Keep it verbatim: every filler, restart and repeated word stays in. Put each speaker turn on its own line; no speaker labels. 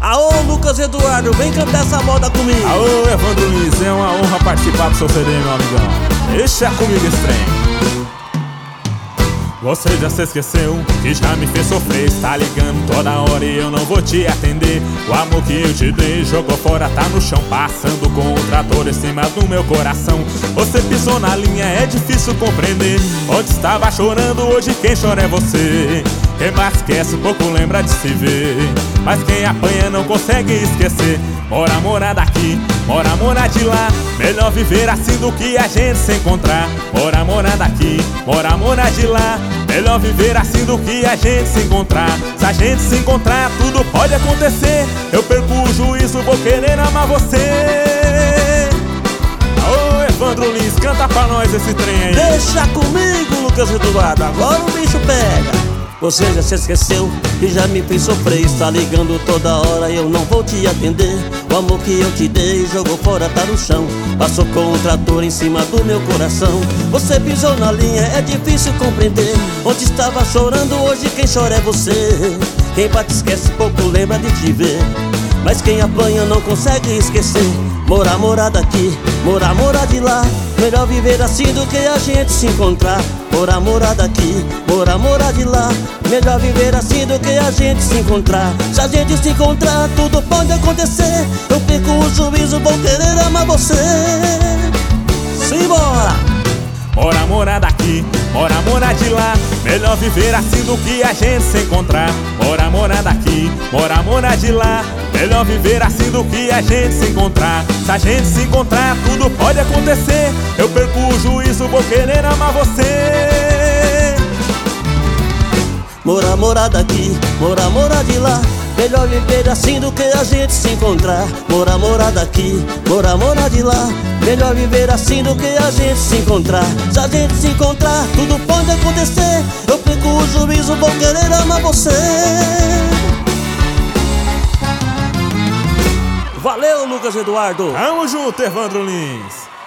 Aô, Lucas Eduardo, vem cantar essa moda comigo.
Aô, Evandro Lins, é uma honra participar do seu C D, meu amigão. Deixa comigo esse trem. Você já se esqueceu que já me fez sofrer. Está ligando toda hora e eu não vou te atender. O amor que eu te dei jogou fora, tá no chão, passando com o trator em cima do meu coração. Você pisou na linha, é difícil compreender. Onde estava chorando, hoje quem chora é você. Quem mais esquece, pouco lembra de se ver. Mas quem apanha não consegue esquecer. Mora, mora daqui, mora, mora de lá. Melhor viver assim do que a gente se encontrar. Mora, mora daqui, mora, mora de lá. Melhor viver assim do que a gente se encontrar. Se a gente se encontrar, tudo pode acontecer. Eu perco o juízo, vou querer amar você. Ô, Evandro Lins, canta pra nós esse trem aí.
Deixa comigo, Lucas Eduardo, agora o bicho pega. Você já se esqueceu e já me fez sofrer. Está ligando toda hora, eu não vou te atender. O amor que eu te dei jogou fora, tá no chão. Passou com o trator em cima do meu coração. Você pisou na linha, é difícil compreender. Onde estava chorando, hoje quem chora é você. Quem bate esquece, pouco lembra de te ver. Mas quem apanha não consegue esquecer. Morar, morar daqui, morar, morar de lá. Melhor viver assim do que a gente se encontrar. Morar, morar daqui, morar, morar de lá. Melhor viver assim do que a gente se encontrar. Se a gente se encontrar, tudo pode acontecer. Eu perco o juízo, vou querer amar você. Simbora!
Mora, mora daqui, mora, mora de lá. Melhor viver assim do que a gente se encontrar. Mora, mora daqui, mora, mora de lá. Melhor viver assim do que a gente se encontrar. Se a gente se encontrar, tudo pode acontecer. Eu perco o juízo, vou querer amar você.
Mora, mora daqui, mora, mora de lá. Melhor viver assim do que a gente se encontrar. Mora, mora daqui, mora, mora de lá. Melhor viver assim do que a gente se encontrar. Se a gente se encontrar, tudo pode acontecer. Eu perco o juízo, vou querer amar você. Valeu, Lucas Eduardo.
Tamo junto, Evandro Lins.